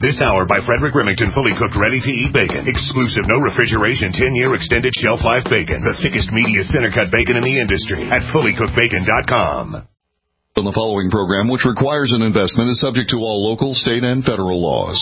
This hour by Frederick Remington, fully cooked, ready-to-eat bacon. Exclusive, no refrigeration, 10-year extended shelf life bacon. The thickest, meatiest, center-cut bacon in the industry at fullycookedbacon.com. The following program, which requires an investment, is subject to all local, state, and federal laws.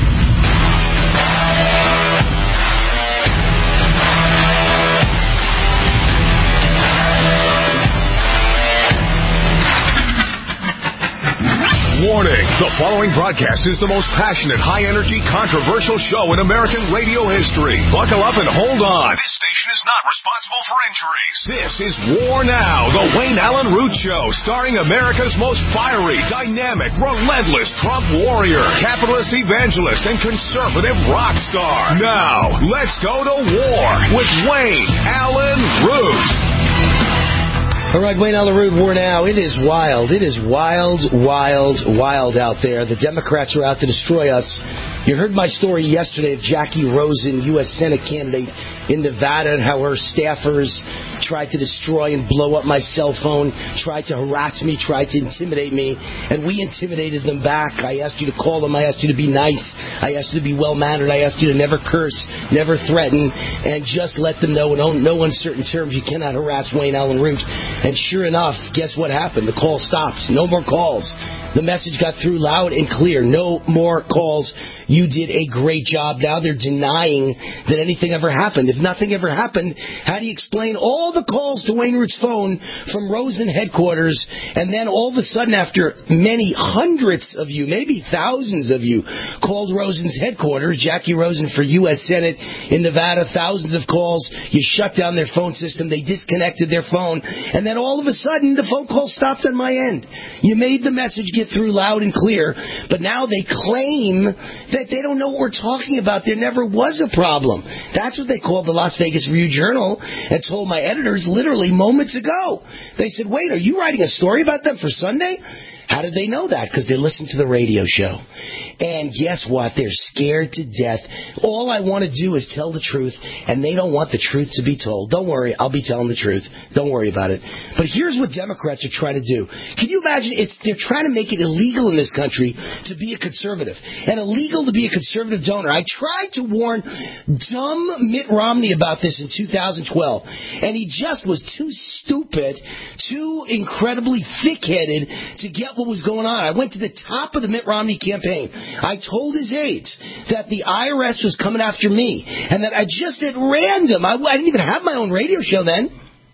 Warning, the following broadcast is the most passionate, high-energy, controversial show in American radio history. Buckle up and hold on. This station is not responsible for injuries. This is War Now, the Wayne Allen Root Show, starring America's most fiery, dynamic, relentless Trump warrior, capitalist evangelist, and conservative rock star. Now, let's go to war with Wayne Allen Root. All right, Wayne Allen Root, War Now. It is wild. It is wild, wild, wild out there. The Democrats are out to destroy us. You heard my story yesterday of Jackie Rosen, U.S. Senate candidate in Nevada, and how her staffers tried to destroy and blow up my cell phone, tried to harass me, tried to intimidate me, and we intimidated them back. I asked you to call them. I asked you to be nice. I asked you to be well-mannered. I asked you to never curse, never threaten, and just let them know in no uncertain terms you cannot harass Wayne Allen Root. And sure enough, guess what happened? The call stopped. No more calls. The message got through loud and clear. No more calls. You did a great job. Now they're denying that anything ever happened. If nothing ever happened, how do you explain all the calls to Wayne Root's phone from Rosen headquarters, and then all of a sudden, after many hundreds of you, maybe thousands of you, called Rosen's headquarters, Jackie Rosen for U.S. Senate in Nevada, thousands of calls, you shut down their phone system, they disconnected their phone, and then all of a sudden, the phone call stopped on my end. You made the message get through loud and clear, but now they claim that they don't know what we're talking about. There never was a problem. That's what they called the Las Vegas Review-Journal and told my editors literally moments ago. They said, wait, are you writing a story about them for Sunday? How did they know that? Because they listened to the radio show. And guess what? They're scared to death. All I want to do is tell the truth, and they don't want the truth to be told. Don't worry, I'll be telling the truth. Don't worry about it. But here's what Democrats are trying to do. Can you imagine? They're trying to make it illegal in this country to be a conservative, and illegal to be a conservative donor. I tried to warn dumb Mitt Romney about this in 2012, and he just was too stupid, too incredibly thick-headed to get what was going on. I went to the top of the Mitt Romney campaign. I told his aides that the IRS was coming after me, and that I just at random, I didn't even have my own radio show then.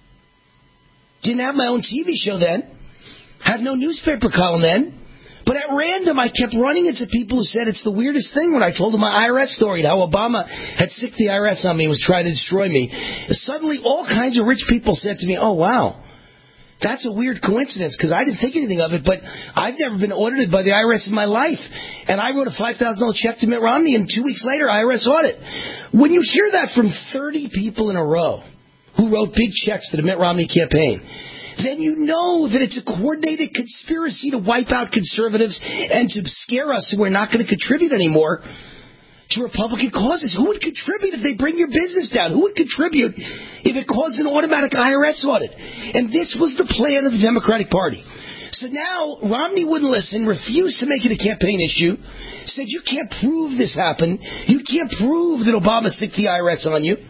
Didn't have my own TV show then. Had no newspaper column then. But at random, I kept running into people who said it's the weirdest thing when I told them my IRS story, how Obama had sicked the IRS on me and was trying to destroy me. Suddenly, all kinds of rich people said to me, oh, wow. That's a weird coincidence, because I didn't think anything of it, but I've never been audited by the IRS in my life. And I wrote a $5,000 check to Mitt Romney, and 2 weeks later, IRS audit. When you hear that from 30 people in a row who wrote big checks to the Mitt Romney campaign, then you know that it's a coordinated conspiracy to wipe out conservatives and to scare us so we're not going to contribute anymore to Republican causes. Who would contribute if they bring your business down? Who would contribute if it caused an automatic IRS audit? And this was the plan of the Democratic Party. So now Romney wouldn't listen, refused to make it a campaign issue, said you can't prove this happened. You can't prove that Obama sicked the IRS on you.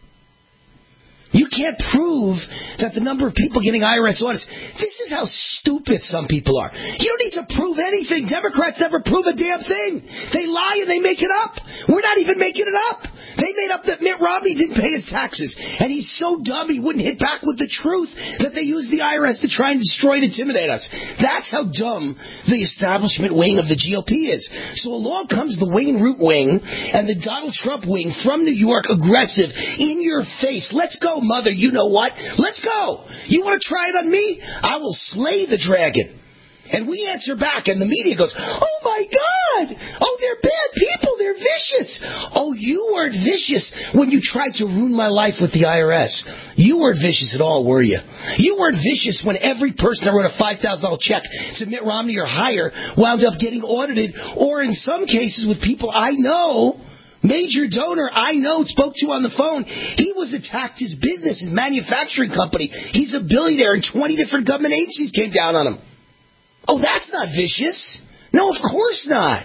You can't prove that the number of people getting IRS audits. This is how stupid some people are. You don't need to prove anything. Democrats never prove a damn thing. They lie and they make it up. We're not even making it up. They made up that Mitt Romney didn't pay his taxes. And he's so dumb he wouldn't hit back with the truth that they used the IRS to try and destroy and intimidate us. That's how dumb the establishment wing of the GOP is. So along comes the Wayne Root wing and the Donald Trump wing from New York, aggressive, in your face. Let's go, mother, you know what? Let's go. You want to try it on me? I will slay the dragon. And we answer back, and the media goes, oh, my God. Oh, they're bad people. They're vicious. Oh, you weren't vicious when you tried to ruin my life with the IRS. You weren't vicious at all, were you? You weren't vicious when every person that wrote a $5,000 check to Mitt Romney or higher wound up getting audited, or in some cases with people I know. Major donor I know spoke to on the phone. He was attacked, his business, his manufacturing company. He's a billionaire, and 20 different government agencies came down on him. Oh, that's not vicious. No, of course not.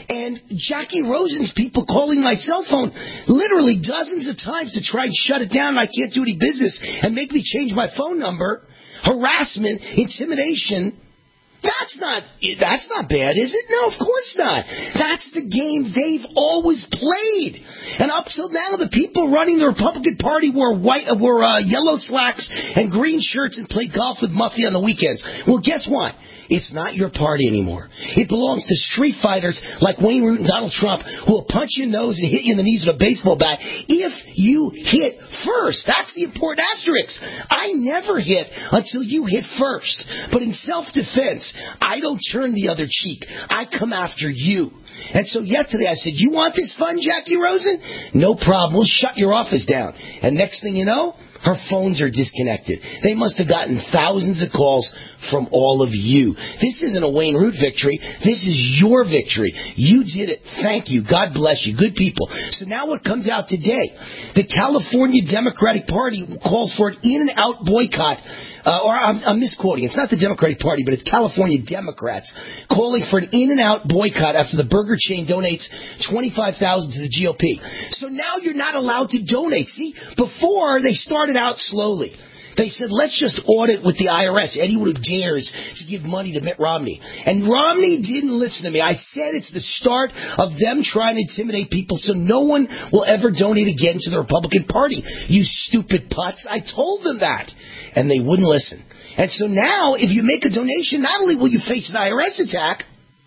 And Jackie Rosen's people calling my cell phone literally dozens of times to try and shut it down and I can't do any business and make me change my phone number. Harassment, intimidation. That's not bad, is it? No, of course not. That's the game they've always played. And up till now, the people running the Republican Party wore yellow slacks and green shirts and played golf with Muffy on the weekends. Well, guess what? It's not your party anymore. It belongs to street fighters like Wayne Root and Donald Trump who will punch you in the nose and hit you in the knees with a baseball bat if you hit first. That's the important asterisk. I never hit until you hit first. But in self-defense, I don't turn the other cheek. I come after you. And so yesterday I said, you want this fun, Jackie Rosen? No problem. We'll shut your office down. And next thing you know, her phones are disconnected. They must have gotten thousands of calls from all of you. This isn't a Wayne Root victory. This is your victory. You did it. Thank you. God bless you. Good people. So now what comes out today? The California Democratic Party calls for an in-and-out boycott. I'm misquoting. It's not the Democratic Party, but it's California Democrats calling for an in-and-out boycott after the burger chain donates $25,000 to the GOP. So now you're not allowed to donate. See, before they started out slowly. They said, let's just audit with the IRS. Anyone who dares to give money to Mitt Romney. And Romney didn't listen to me. I said it's the start of them trying to intimidate people so no one will ever donate again to the Republican Party. You stupid putz. I told them that. And they wouldn't listen. And so now, if you make a donation, not only will you face an IRS attack,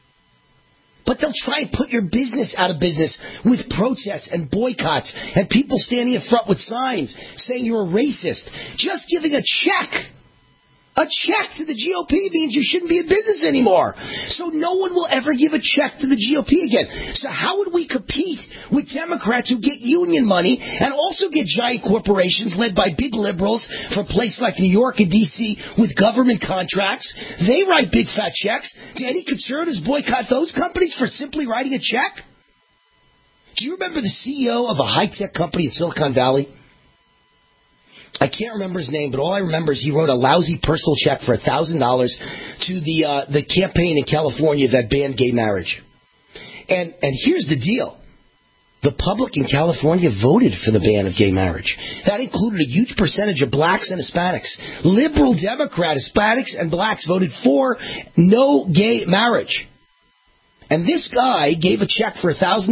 but they'll try and put your business out of business with protests and boycotts and people standing in front with signs saying you're a racist. Just giving a check to the GOP means you shouldn't be in business anymore. So no one will ever give a check to the GOP again. So how would we compete with Democrats who get union money and also get giant corporations led by big liberals from places like New York and D.C. with government contracts? They write big fat checks. Do any conservatives boycott those companies for simply writing a check? Do you remember the CEO of a high-tech company in Silicon Valley? I can't remember his name, but all I remember is he wrote a lousy personal check for $1,000 to the campaign in California that banned gay marriage. And here's the deal. The public in California voted for the ban of gay marriage. That included a huge percentage of blacks and Hispanics. Liberal Democrats, Hispanics, and blacks voted for no gay marriage. And this guy gave a check for $1,000.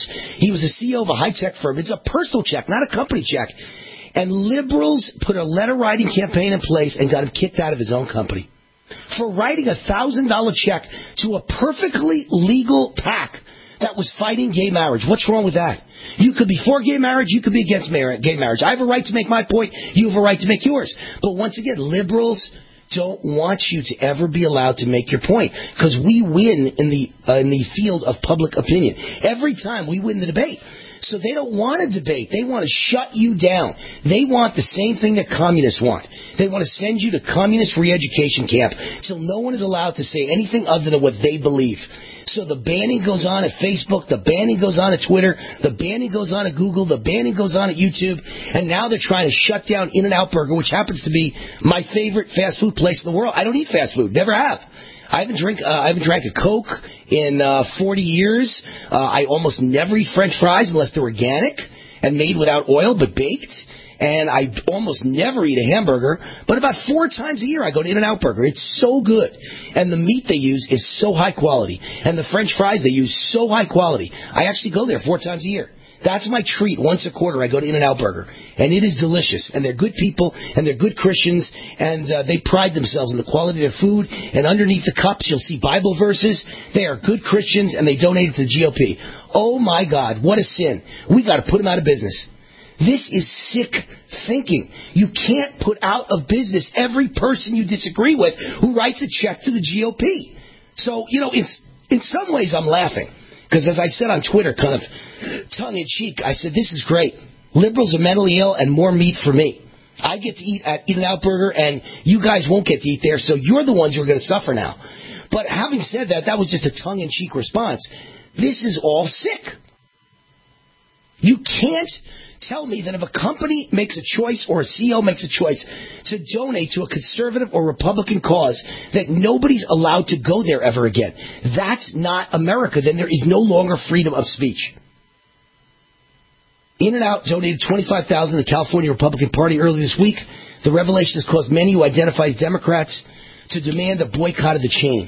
He was the CEO of a high-tech firm. It's a personal check, not a company check. And liberals put a letter-writing campaign in place and got him kicked out of his own company for writing a $1,000 check to a perfectly legal PAC that was fighting gay marriage. What's wrong with that? You could be for gay marriage. You could be against gay marriage. I have a right to make my point. You have a right to make yours. But once again, liberals don't want you to ever be allowed to make your point because we win in the field of public opinion. Every time we win the debate. So they don't want to debate. They want to shut you down. They want the same thing that communists want. They want to send you to communist re-education camp until no one is allowed to say anything other than what they believe. So the banning goes on at Facebook, the banning goes on at Twitter, the banning goes on at Google, the banning goes on at YouTube, and now they're trying to shut down In-N-Out Burger, which happens to be my favorite fast food place in the world. I don't eat fast food, never have. I haven't drank a Coke in 40 years. I almost never eat French fries unless they're organic and made without oil but baked. And I almost never eat a hamburger. But about 4 times a year I go to In-N-Out Burger. It's so good. And the meat they use is so high quality. And the French fries they use so high quality. I actually go there 4 times a year. That's my treat. Once a quarter I go to In-N-Out Burger. And it is delicious. And they're good people. And they're good Christians. And they pride themselves in the quality of their food. And underneath the cups you'll see Bible verses. They are good Christians. And they donate to the GOP. Oh my God. What a sin. We got to put them out of business. This is sick thinking. You can't put out of business every person you disagree with who writes a check to the GOP. So, in some ways I'm laughing. Because as I said on Twitter, kind of tongue-in-cheek, I said, this is great. Liberals are mentally ill and more meat for me. I get to eat at In-N-Out Burger, and you guys won't get to eat there, so you're the ones who are going to suffer now. But having said that, that was just a tongue-in-cheek response. This is all sick. You can't tell me that if a company makes a choice or a CEO makes a choice to donate to a conservative or Republican cause, that nobody's allowed to go there ever again. That's not America. Then there is no longer freedom of speech. In-N-Out donated $25,000 to the California Republican Party earlier this week. The revelation has caused many who identify as Democrats to demand a boycott of the chain.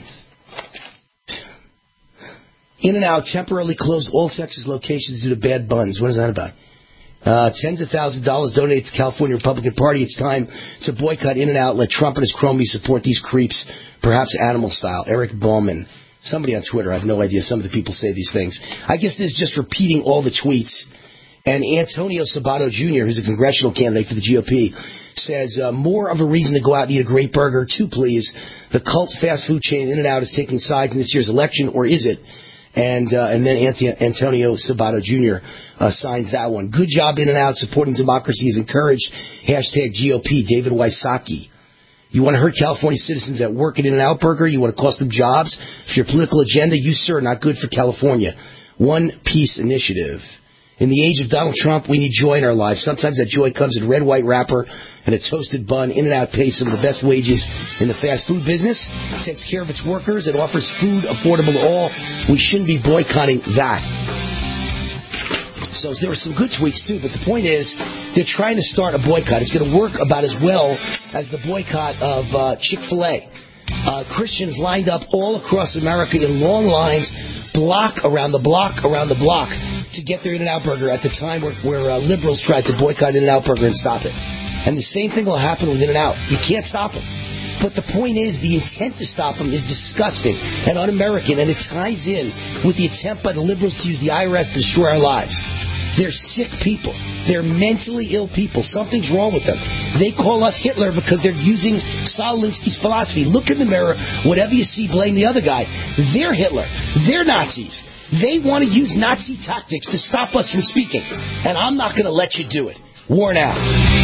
In-N-Out temporarily closed all Texas locations due to bad buns. What is that about? Tens of thousands of dollars donated to the California Republican Party. It's time to boycott In-N-Out. Let Trump and his cronies support these creeps, perhaps animal style. Eric Bauman. Somebody on Twitter, I have no idea. Some of the people say these things. I guess this is just repeating all the tweets. And Antonio Sabato Jr., who's a congressional candidate for the GOP, says, more of a reason to go out and eat a great burger, too, please. The cult fast food chain In-N-Out is taking sides in this year's election, or is it? And then Antonio Sabato Jr. Signs that one. Good job, In-N-Out. Supporting democracy is encouraged. Hashtag GOP. David Wysocki. You want to hurt California citizens that work at In-N-Out Burger? You want to cost them jobs? For your political agenda? You, sir, not good for California. One Peace Initiative. In the age of Donald Trump, we need joy in our lives. Sometimes that joy comes in a red, white wrapper and a toasted bun. In-N-Out pays some of the best wages in the fast food business, takes care of its workers, and offers food affordable to all. We shouldn't be boycotting that. So there were some good tweets, too, but the point is they're trying to start a boycott. It's going to work about as well as the boycott of Chick-fil-A. Christians lined up all across America in long lines, block around the block to get their In-N-Out Burger at the time where liberals tried to boycott In-N-Out Burger and stop it. And the same thing will happen with In-N-Out. You can't stop them. But the point is, the intent to stop them is disgusting and un-American, and it ties in with the attempt by the liberals to use the IRS to destroy our lives. They're sick people. They're mentally ill people. Something's wrong with them. They call us Hitler because they're using Saul Alinsky's philosophy. Look in the mirror. Whatever you see, blame the other guy. They're Hitler. They're Nazis. They want to use Nazi tactics to stop us from speaking. And I'm not going to let you do it. War now.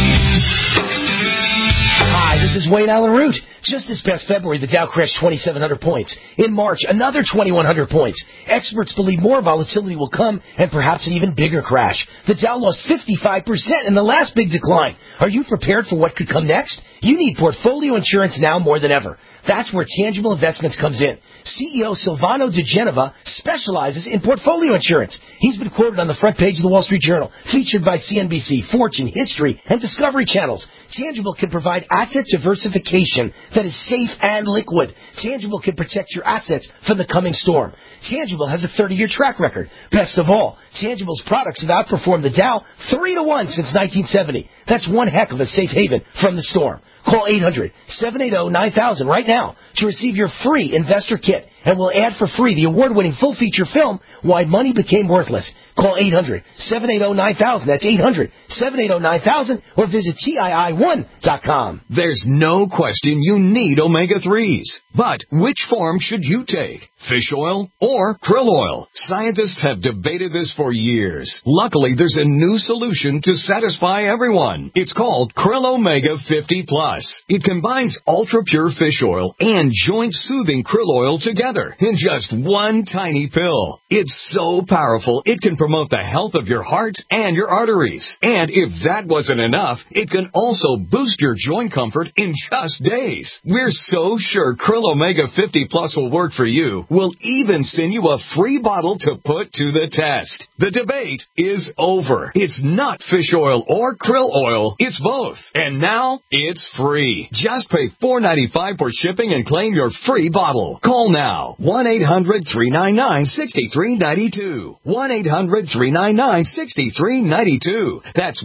Hi, this is Wayne Allen Root. Just this past February, the Dow crashed 2,700 points. In March, another 2,100 points. Experts believe more volatility will come and perhaps an even bigger crash. The Dow lost 55% in the last big decline. Are you prepared for what could come next? You need portfolio insurance now more than ever. That's where Tangible Investments comes in. CEO Silvano De Genova specializes in portfolio insurance. He's been quoted on the front page of the Wall Street Journal, featured by CNBC, Fortune, History, and Discovery channels. Tangible can provide asset diversification that is safe and liquid. Tangible can protect your assets from the coming storm. Tangible has a 30-year track record. Best of all, Tangible's products have outperformed the Dow 3-1 since 1970. That's one heck of a safe haven from the storm. Call 800-780-9000 right now to receive your free investor kit, and we'll add for free the award-winning full-feature film, Why Money Became Worthless. Call 800-780-9000. That's 800-780-9000, or visit TII1.com. There's no question you need omega-3s. But which form should you take? Fish oil or krill oil? Scientists have debated this for years. Luckily, there's a new solution to satisfy everyone. It's called Krill Omega 50 Plus. It combines ultra-pure fish oil and joint-soothing krill oil together in just one tiny pill. It's so powerful, it can promote the health of your heart and your arteries. And if that wasn't enough, it can also boost your joint comfort in just days. We're so sure Krill Omega 50 Plus will work for you. We'll even send you a free bottle to put to the test. The debate is over. It's not fish oil or krill oil. It's both. And now, it's free. Just pay $4.95 for shipping and claim your free bottle. Call now. 1-800-399-6392. 1-800-399-6392. That's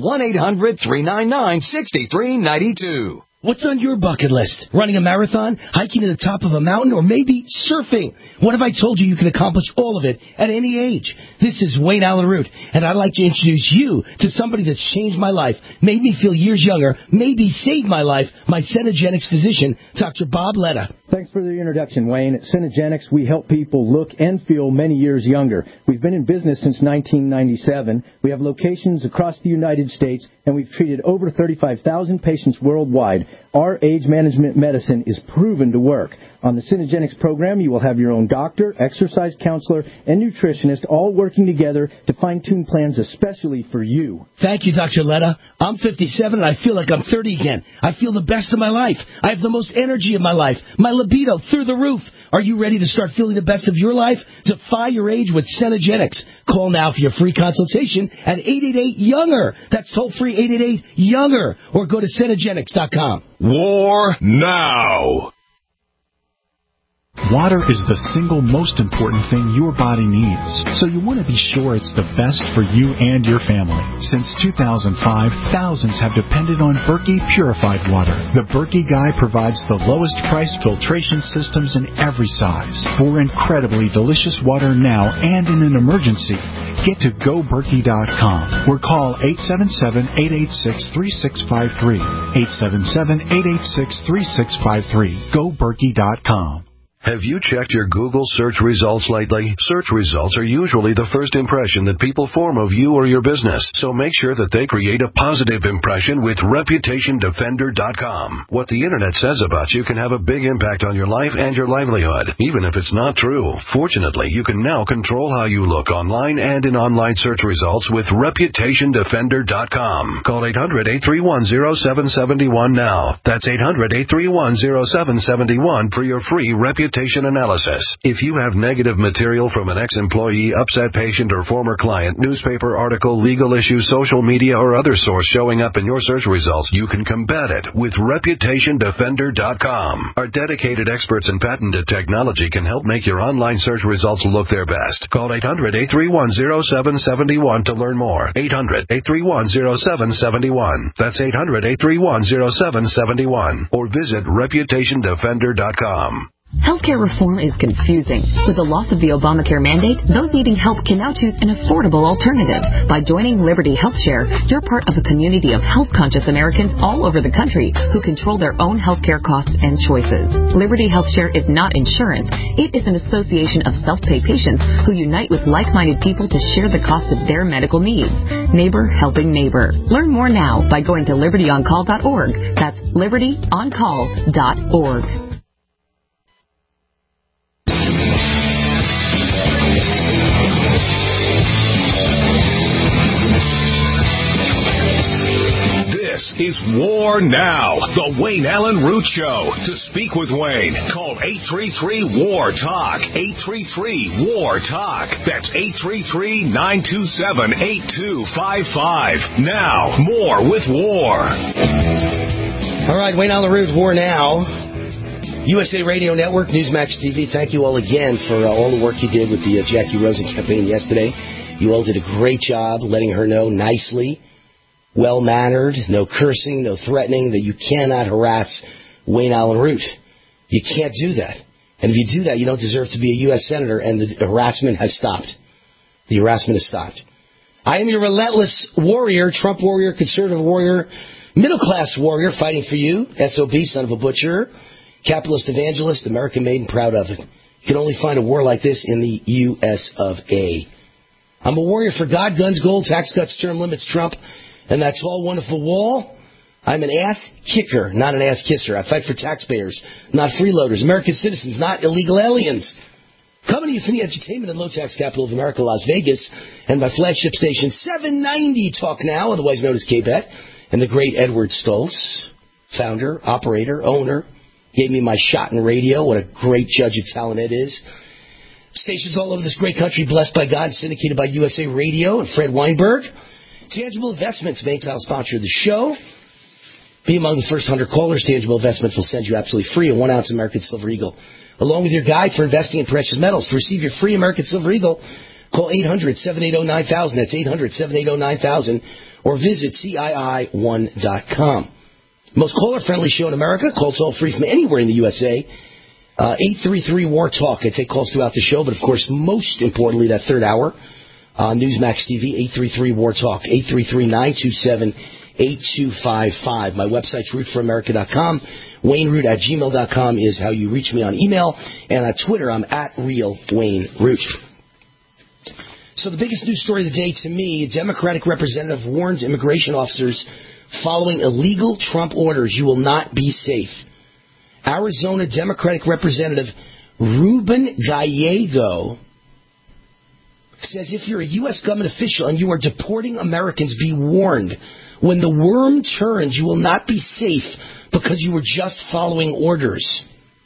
1-800-399-6392. What's on your bucket list? Running a marathon? Hiking to the top of a mountain? Or maybe surfing? What if I told you can accomplish all of it at any age? This is Wayne Allen Root, and I'd like to introduce you to somebody that's changed my life, made me feel years younger, maybe saved my life, my Cenegenics physician, Dr. Bob Letta. Thanks for the introduction, Wayne. At Synergenics, we help people look and feel many years younger. We've been in business since 1997. We have locations across the United States, and we've treated over 35,000 patients worldwide. Our age management medicine is proven to work. On the Synergenics program, you will have your own doctor, exercise counselor, and nutritionist all working together to fine-tune plans especially for you. Thank you, Dr. Letta. I'm 57, and I feel like I'm 30 again. I feel the best of my life. I have the most energy of my life. My libido through the roof. Are you ready to start feeling the best of your life? Defy your age with Synergenics. Call now for your free consultation at 888-YOUNGER. That's toll-free 888-YOUNGER. Or go to Synergenics.com. War now. Water is the single most important thing your body needs, so you want to be sure it's the best for you and your family. Since 2005, thousands have depended on Berkey purified water. The Berkey Guy provides the lowest price filtration systems in every size. For incredibly delicious water now and in an emergency, get to GoBerkey.com or call 877-886-3653. 877-886-3653. GoBerkey.com. Have you checked your Google search results lately? Search results are usually the first impression that people form of you or your business, so make sure that they create a positive impression with ReputationDefender.com. What the Internet says about you can have a big impact on your life and your livelihood, even if it's not true. Fortunately, you can now control how you look online and in online search results with ReputationDefender.com. Call 800-831-0771 now. That's 800-831-0771 for your free reputation analysis. If you have negative material from an ex-employee, upset patient, or former client, newspaper article, legal issue, social media, or other source showing up in your search results, you can combat it with ReputationDefender.com. Our dedicated experts in patented technology can help make your online search results look their best. Call 800-831-0771 to learn more. 800-831-0771. That's 800-831-0771. Or visit ReputationDefender.com. Healthcare reform is confusing. With the loss of the Obamacare mandate, those needing help can now choose an affordable alternative. By joining Liberty HealthShare, you're part of a community of health-conscious Americans all over the country who control their own healthcare costs and choices. Liberty HealthShare is not insurance. It is an association of self-pay patients who unite with like-minded people to share the cost of their medical needs. Neighbor helping neighbor. Learn more now by going to libertyoncall.org. That's libertyoncall.org. This is War Now, the Wayne Allen Root Show. To speak with Wayne, call 833-WAR-TALK, 833-WAR-TALK. That's 833-927-8255. Now, more with War. All right, Wayne Allen Root, War Now. USA Radio Network, Newsmax TV, thank you all again for all the work you did with the Jackie Rosen campaign yesterday. You all did a great job letting her know nicely, well-mannered, no cursing, no threatening, that you cannot harass Wayne Allen Root. You can't do that. And if you do that, you don't deserve to be a U.S. Senator, and the harassment has stopped. The harassment has stopped. I am your relentless warrior, Trump warrior, conservative warrior, middle-class warrior fighting for you, SOB, son of a butcher, capitalist evangelist, American made and proud of it. You can only find a war like this in the U.S. of A. I'm a warrior for God, guns, gold, tax cuts, term limits, Trump, and that tall, wonderful wall. I'm an ass kicker, not an ass kisser. I fight for taxpayers, not freeloaders, American citizens, not illegal aliens. Coming to you from the entertainment and low-tax capital of America, Las Vegas, and my flagship station, 790 Talk Now, otherwise known as K-Bet, and the great Edward Stoltz, founder, operator, owner, gave me my shot in radio. What a great judge of talent it is. Stations all over this great country, blessed by God, syndicated by USA Radio and Fred Weinberg. Tangible Investments, main title sponsor of the show. Be among the first 100 callers. Tangible Investments will send you absolutely free a 1-ounce American Silver Eagle, along with your guide for investing in precious metals. To receive your free American Silver Eagle, call 800-780-9000. That's 800-780-9000. Or visit CII1.com. Most caller-friendly show in America. Call toll-free from anywhere in the USA. 833-WAR-TALK. I take calls throughout the show, but, of course, most importantly, that third hour on Newsmax TV, 833-WAR-TALK, 833-927-8255. My website's rootforamerica.com, WayneRoot@gmail.com is how you reach me on email. And on Twitter, I'm @RealWayneRoot. So the biggest news story of the day to me, a Democratic representative warns immigration officers following illegal Trump orders, you will not be safe. Arizona Democratic Representative Ruben Gallego says if you're a U.S. government official and you are deporting Americans, be warned. When the worm turns, you will not be safe because you were just following orders.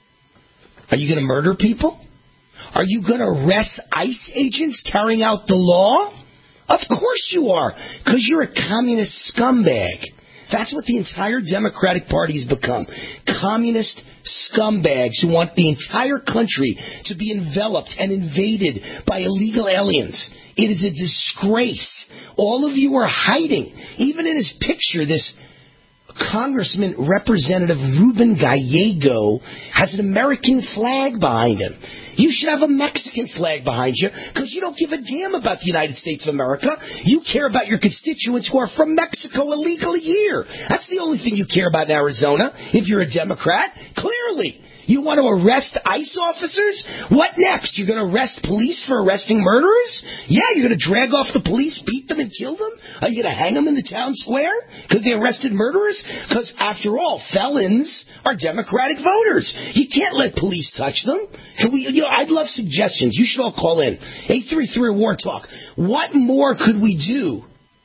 Are you going to murder people? Are you going to arrest ICE agents carrying out the law? Of course you are, because you're a communist scumbag. That's what the entire Democratic Party has become. Communist scumbags who want the entire country to be enveloped and invaded by illegal aliens. It is a disgrace. All of you are hiding. Even in his picture, this Congressman Representative Ruben Gallego has an American flag behind him. You should have a Mexican flag behind you because you don't give a damn about the United States of America. You care about your constituents who are from Mexico illegally here. That's the only thing you care about in Arizona if you're a Democrat. Clearly. You want to arrest ICE officers? What next? You're going to arrest police for arresting murderers? Yeah, you're going to drag off the police, beat them, and kill them? Are you going to hang them in the town square because they arrested murderers? Because, after all, felons are Democratic voters. You can't let police touch them. I'd love suggestions. You should all call in. 833-WAR TALK. What more could we do?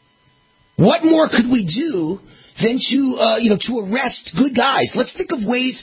What more could we do than to arrest good guys? Let's think of ways,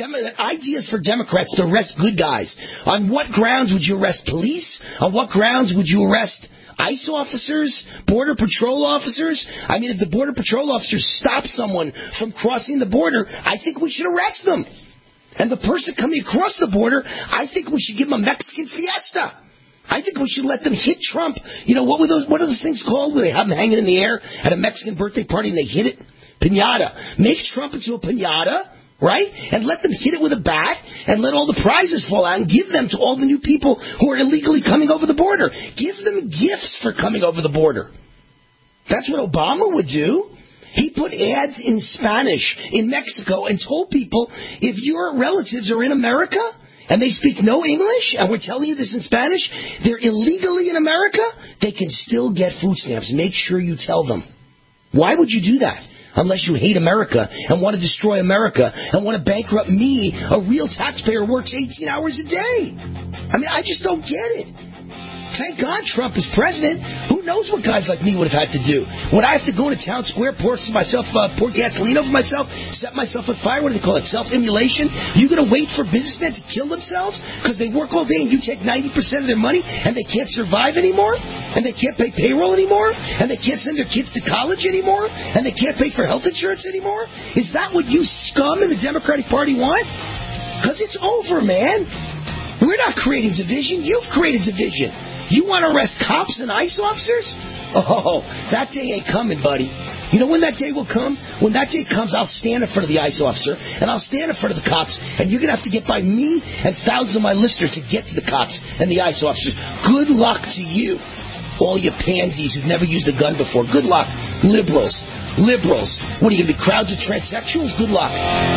ideas for Democrats to arrest good guys. On what grounds would you arrest police? On what grounds would you arrest ICE officers, Border Patrol officers? I mean, if the Border Patrol officers stop someone from crossing the border, I think we should arrest them. And the person coming across the border, I think we should give them a Mexican fiesta. I think we should let them hit Trump. What are those things called where they have him hanging in the air at a Mexican birthday party and they hit it? Piñata. Make Trump into a piñata, right? And let them hit it with a bat and let all the prizes fall out and give them to all the new people who are illegally coming over the border. Give them gifts for coming over the border. That's what Obama would do. He put ads in Spanish in Mexico and told people, if your relatives are in America and they speak no English, and we're telling you this in Spanish, they're illegally in America, they can still get food stamps. Make sure you tell them. Why would you do that? Unless you hate America and want to destroy America and want to bankrupt me, a real taxpayer who works 18 hours a day. I mean, I just don't get it. Thank God Trump is president. Who knows what guys like me would have had to do? Would I have to go into town square, pour gasoline over myself, set myself on fire? What do they call it? Self-immolation? You going to wait for businessmen to kill themselves because they work all day and you take 90% of their money and they can't survive anymore? And they can't pay payroll anymore? And they can't send their kids to college anymore? And they can't pay for health insurance anymore? Is that what you scum in the Democratic Party want? Because it's over, man. We're not creating division. You've created division. You want to arrest cops and ICE officers? Oh, that day ain't coming, buddy. You know when that day will come? When that day comes, I'll stand in front of the ICE officer, and I'll stand in front of the cops, and you're going to have to get by me and thousands of my listeners to get to the cops and the ICE officers. Good luck to you, all you pansies who've never used a gun before. Good luck, liberals. What are you going to be, crowds of transsexuals? Good luck.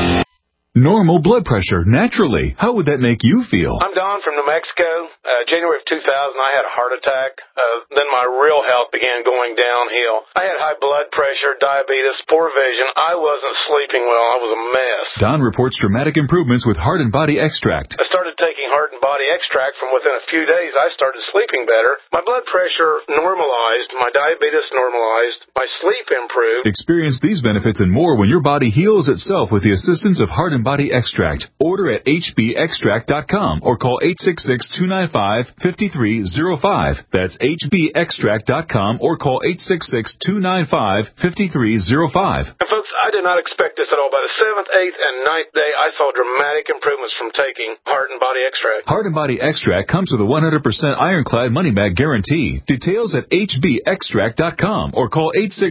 Normal blood pressure, naturally. How would that make you feel? I'm Don from New Mexico. January of 2000, I had a heart attack. Then my real health began going downhill. I had high blood pressure, diabetes, poor vision. I wasn't sleeping well. I was a mess. Don reports dramatic improvements with Heart and Body Extract. I started taking Heart and Body Extract. From within a few days, I started sleeping better. My blood pressure normalized. My diabetes normalized. My sleep improved. Experience these benefits and more when your body heals itself with the assistance of Heart and Body Extract. Order at hbextract.com or call 866-295-5305. That's hbextract.com or call 866-295-5305. And folks, I did not expect this at all. By the 7th, 8th, and 9th day, I saw dramatic improvements from taking Heart and Body Extract. Heart and Body Extract comes with a 100% ironclad money-back guarantee. Details at hbextract.com or call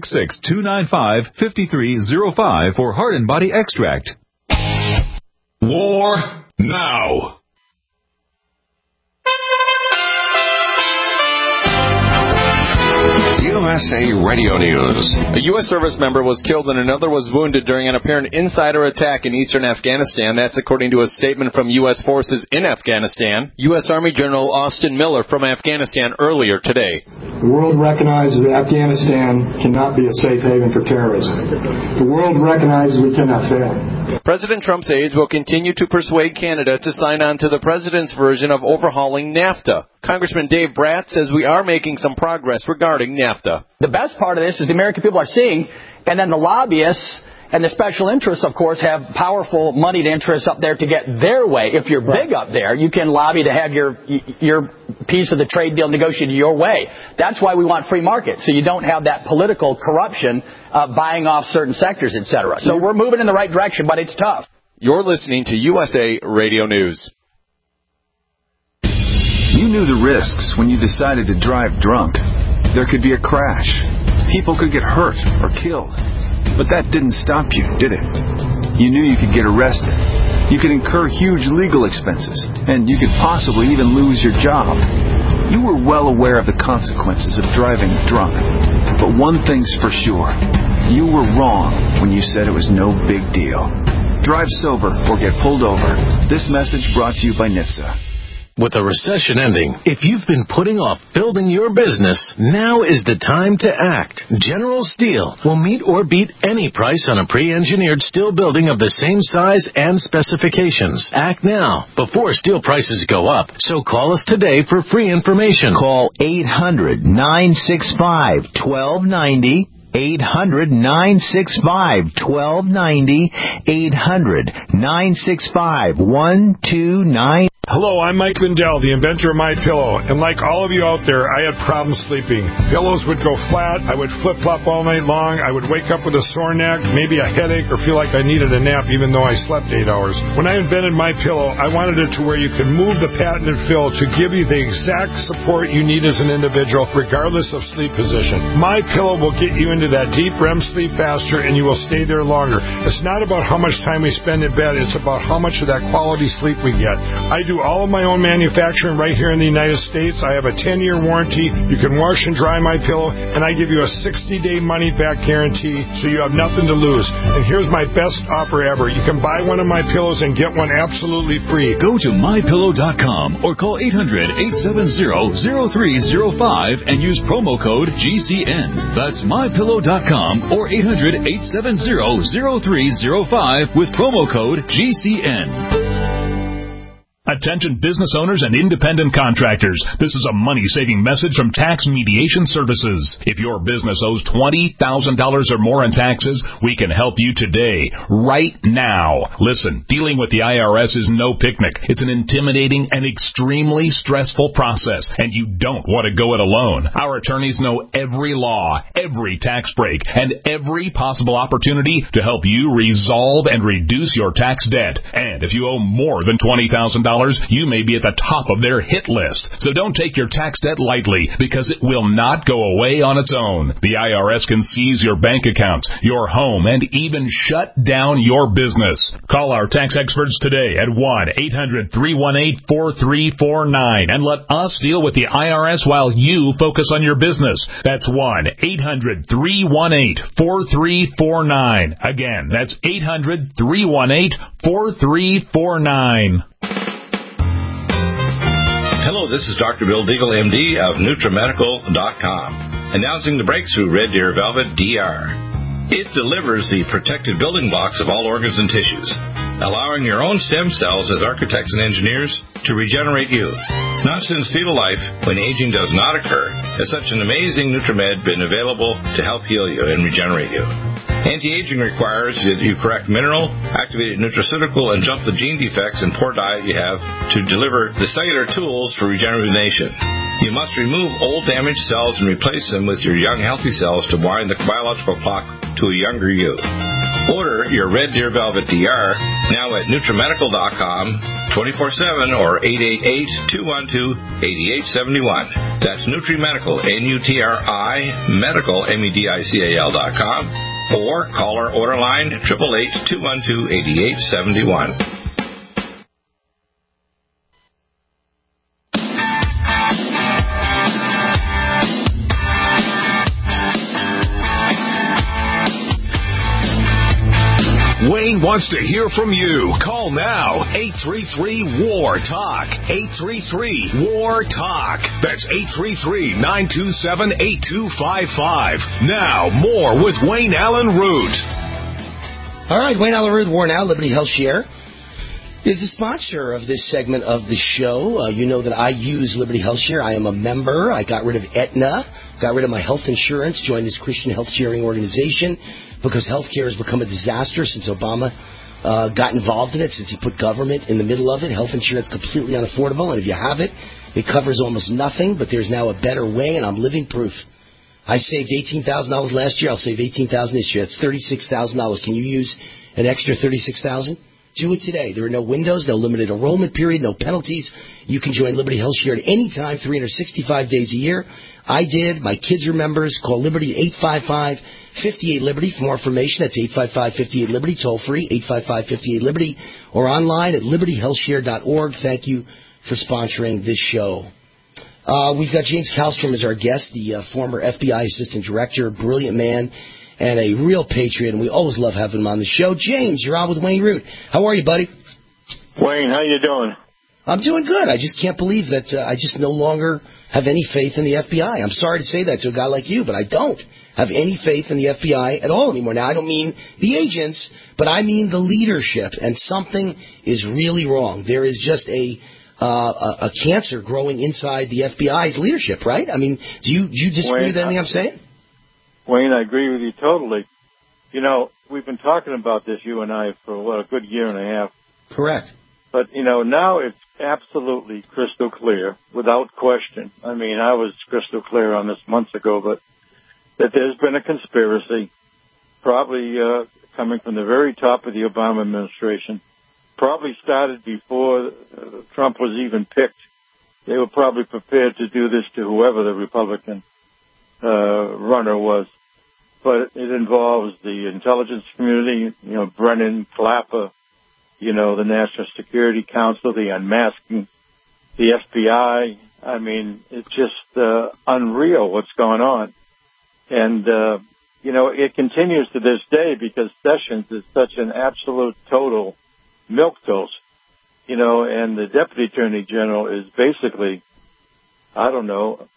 866-295-5305 for Heart and Body Extract. War now. You USA Radio News. A U.S. service member was killed and another was wounded during an apparent insider attack in eastern Afghanistan. That's according to a statement from U.S. forces in Afghanistan. U.S. Army General Austin Miller from Afghanistan earlier today. The world recognizes that Afghanistan cannot be a safe haven for terrorism. The world recognizes we cannot fail. President Trump's aides will continue to persuade Canada to sign on to the president's version of overhauling NAFTA. Congressman Dave Brat says we are making some progress regarding NAFTA. The best part of this is the American people are seeing, and then the lobbyists and the special interests, of course, have powerful moneyed interests up there to get their way. If you're big up there, you can lobby to have your piece of the trade deal negotiated your way. That's why we want free market, so you don't have that political corruption buying off certain sectors, etc. So we're moving in the right direction, but it's tough. You're listening to USA Radio News. You knew the risks when you decided to drive drunk. There could be a crash. People could get hurt or killed. But that didn't stop you, did it? You knew you could get arrested. You could incur huge legal expenses. And you could possibly even lose your job. You were well aware of the consequences of driving drunk. But one thing's for sure. You were wrong when you said it was no big deal. Drive sober or get pulled over. This message brought to you by NHTSA. With a recession ending, if you've been putting off building your business, now is the time to act. General Steel will meet or beat any price on a pre-engineered steel building of the same size and specifications. Act now, before steel prices go up. So call us today for free information. Call 800-965-1290. 800-965-1290. 800-965-1290. Hello, I'm Mike Lindell, the inventor of MyPillow, and like all of you out there, I had problems sleeping. Pillows would go flat, I would flip-flop all night long, I would wake up with a sore neck, maybe a headache, or feel like I needed a nap even though I slept 8 hours. When I invented MyPillow, I wanted it to where you could move the patented fill to give you the exact support you need as an individual, regardless of sleep position. MyPillow will get you into that deep REM sleep faster, and you will stay there longer. It's not about how much time we spend in bed, it's about how much of that quality sleep we get. I do all of my own manufacturing right here in the United States. I have a 10-year warranty. You can wash and dry my pillow, and I give you a 60-day money-back guarantee, so you have nothing to lose. And here's my best offer ever. You can buy one of my pillows and get one absolutely free. Go to MyPillow.com or call 800-870-0305 and use promo code GCN. That's MyPillow.com or 800-870-0305 with promo code GCN. Attention business owners and independent contractors. This is a money-saving message from Tax Mediation Services. If your business owes $20,000 or more in taxes, we can help you today, right now. Listen, dealing with the IRS is no picnic. It's an intimidating and extremely stressful process, and you don't want to go it alone. Our attorneys know every law, every tax break, and every possible opportunity to help you resolve and reduce your tax debt. And if you owe more than $20,000, you may be at the top of their hit list. So don't take your tax debt lightly, because it will not go away on its own. The IRS can seize your bank accounts, your home, and even shut down your business. Call our tax experts today at 1-800-318-4349 and let us deal with the IRS while you focus on your business. That's 1-800-318-4349. Again, that's 800-318-4349. Hello, this is Dr. Bill Deagle, MD of NutriMedical.com, announcing the breakthrough Red Deer Velvet DR. It delivers the protected building blocks of all organs and tissues, allowing your own stem cells as architects and engineers to regenerate you. Not since fetal life, when aging does not occur, has such an amazing NutriMed been available to help heal you and regenerate you. Anti-aging requires that you correct mineral, activated nutraceutical, and jump the gene defects and poor diet you have to deliver the cellular tools for regeneration. You must remove old damaged cells and replace them with your young healthy cells to wind the biological clock to a younger you. Order your Red Deer Velvet DR now at NutriMedical.com 24/7 or 888-212-8871. That's NutriMedical, N-U-T-R-I, Medical, MEDICAL.com. Or call our order line 888-212-8871. Wayne wants to hear from you. Call now. 833-WAR-TALK. 833-WAR-TALK. That's 833-927-8255. Now, more with Wayne Allen Root. All right, Wayne Allen Root, War Now, Liberty Health Share is the sponsor of this segment of the show. You know that I use Liberty Health Share. I am a member. I got rid of Aetna, got rid of my health insurance, joined this Christian health sharing organization because healthcare has become a disaster since Obama got involved in it, since he put government in the middle of it. Health insurance completely unaffordable, and if you have it, it covers almost nothing, but there's now a better way, and I'm living proof. I saved $18,000 last year. I'll save $18,000 this year. That's $36,000. Can you use an extra $36,000? Do it today. There are no windows, no limited enrollment period, no penalties. You can join Liberty Health Share at any time, 365 days a year. I did. My kids are members. Call Liberty at 855-58-LIBERTY for more information. That's 855-58-LIBERTY, toll free, 855-58-LIBERTY, or online at libertyhealthshare.org. Thank you for sponsoring this show. We've got James Kallstrom as our guest, the former FBI Assistant Director, brilliant man, and a real patriot, and we always love having him on the show. James, you're on with Wayne Root. How are you, buddy? Wayne, how you doing? I'm doing good. I just can't believe that I just no longer have any faith in the FBI. I'm sorry to say that to a guy like you, but I don't have any faith in the FBI at all anymore. Now, I don't mean the agents, but I mean the leadership, and something is really wrong. There is just a cancer growing inside the FBI's leadership, right? I mean, do you disagree with anything I'm saying? Wayne, I agree with you totally. You know, we've been talking about this, you and I, for, a good year and a half. Correct. But, now it's absolutely crystal clear, without question. I mean, I was crystal clear on this months ago, but that there's been a conspiracy, probably coming from the very top of the Obama administration, probably started before Trump was even picked. They were probably prepared to do this to whoever the Republican runner was. But it involves the intelligence community, Brennan, Clapper, the National Security Council, the unmasking, the FBI. I mean, it's just unreal what's going on. And, it continues to this day because Sessions is such an absolute total milquetoast, and the Deputy Attorney General is basically, I don't know,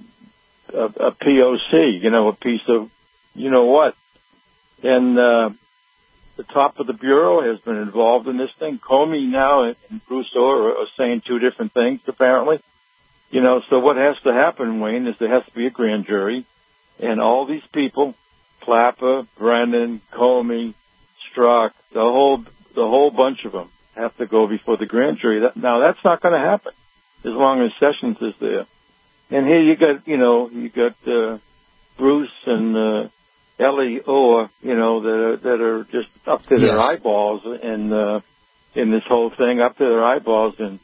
a POC, a piece of what. And the top of the Bureau has been involved in this thing. Comey now and Bruce Orr are saying two different things, apparently. So what has to happen, Wayne, is there has to be a grand jury, and all these people, Clapper, Brennan, Comey, Strzok, the whole bunch of them have to go before the grand jury. Now, that's not going to happen as long as Sessions is there. And here you got Bruce and Ellie Orr, that are just up to their eyeballs in this whole thing, up to their eyeballs in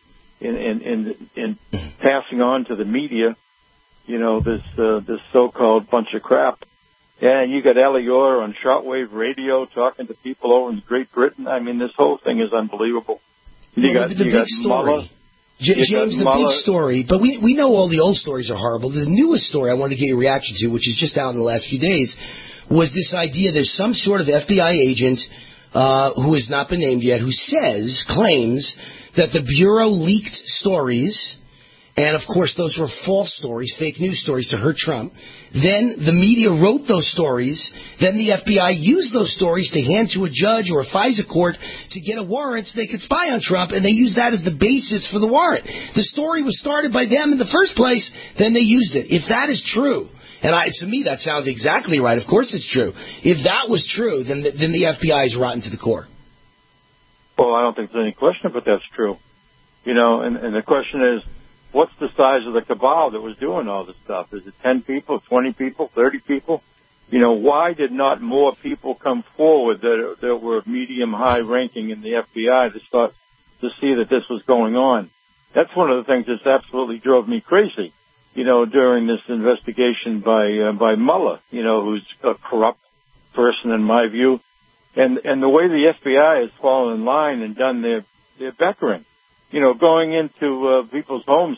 passing on to the media, this so-called bunch of crap. And you got Ellie Orr on shortwave radio talking to people over in Great Britain. I mean, this whole thing is unbelievable. You got Mueller. James, the big story, but we know all the old stories are horrible. The newest story I wanted to get your reaction to, which is just out in the last few days, was this idea there's some sort of FBI agent who has not been named yet who claims that the Bureau leaked stories. And, of course, those were false stories, fake news stories to hurt Trump. Then the media wrote those stories. Then the FBI used those stories to hand to a judge or a FISA court to get a warrant so they could spy on Trump, and they used that as the basis for the warrant. The story was started by them in the first place, then they used it. If that is true, and to me that sounds exactly right, of course it's true. If that was true, then the FBI is rotten to the core. Well, I don't think there's any question but that's true. And the question is, what's the size of the cabal that was doing all this stuff? Is it 10 people, 20 people, 30 people? Why did not more people come forward that were medium-high ranking in the FBI to see that this was going on? That's one of the things that's absolutely drove me crazy, during this investigation by Mueller, who's a corrupt person in my view. And the way the FBI has fallen in line and done their Beckering. Going into people's homes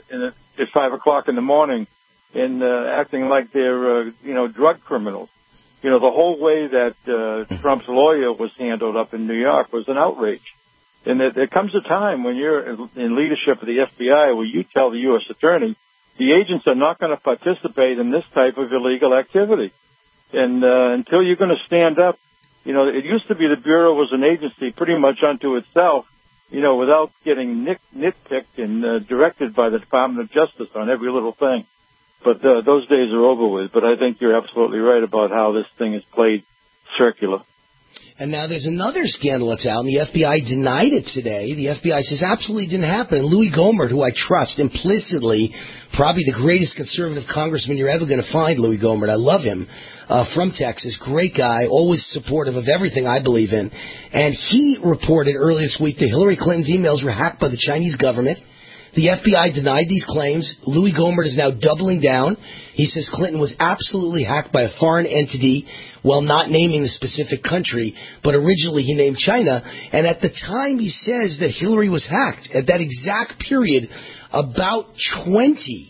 at 5 o'clock in the morning and acting like they're, drug criminals. the whole way that Trump's lawyer was handled up in New York was an outrage. And there comes a time when you're in leadership of the FBI where you tell the U.S. attorney, the agents are not going to participate in this type of illegal activity. And until you're going to stand up, it used to be the Bureau was an agency pretty much unto itself, without getting nitpicked and directed by the Department of Justice on every little thing. But those days are over with. But I think you're absolutely right about how this thing is played circular. And now there's another scandal that's out, and the FBI denied it today. The FBI says absolutely didn't happen. And Louis Gohmert, who I trust implicitly, probably the greatest conservative congressman you're ever going to find, Louis Gohmert. I love him, from Texas. Great guy, always supportive of everything I believe in. And he reported earlier this week that Hillary Clinton's emails were hacked by the Chinese government. The FBI denied these claims. Louis Gohmert is now doubling down. He says Clinton was absolutely hacked by a foreign entity, while not naming the specific country, but originally he named China. And at the time he says that Hillary was hacked, at that exact period, about 20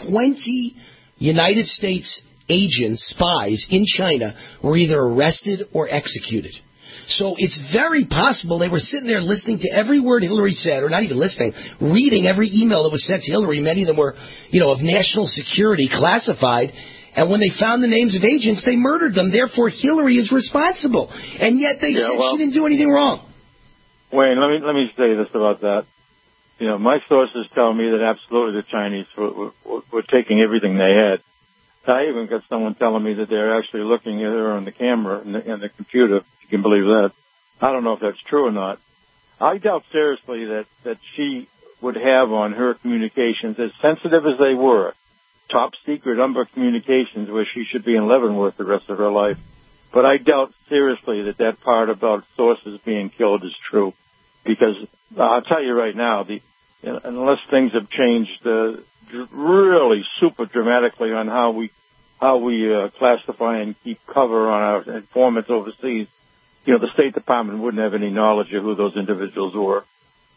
United States agents, spies in China, were either arrested or executed. So it's very possible they were sitting there listening to every word Hillary said, or not even listening, reading every email that was sent to Hillary. Many of them were, of national security, classified. And when they found the names of agents, they murdered them. Therefore, Hillary is responsible. And yet they said she didn't do anything wrong. Wayne, let me say this about that. My sources tell me that absolutely the Chinese were taking everything they had. I even got someone telling me that they're actually looking at her on the camera and the computer. If you can believe that. I don't know if that's true or not. I doubt seriously that she would have on her communications, as sensitive as they were, top secret number communications where she should be in Leavenworth the rest of her life. But I doubt seriously that part about sources being killed is true. Because I'll tell you right now, unless things have changed really super dramatically on how we classify and keep cover on our informants overseas, the State Department wouldn't have any knowledge of who those individuals were.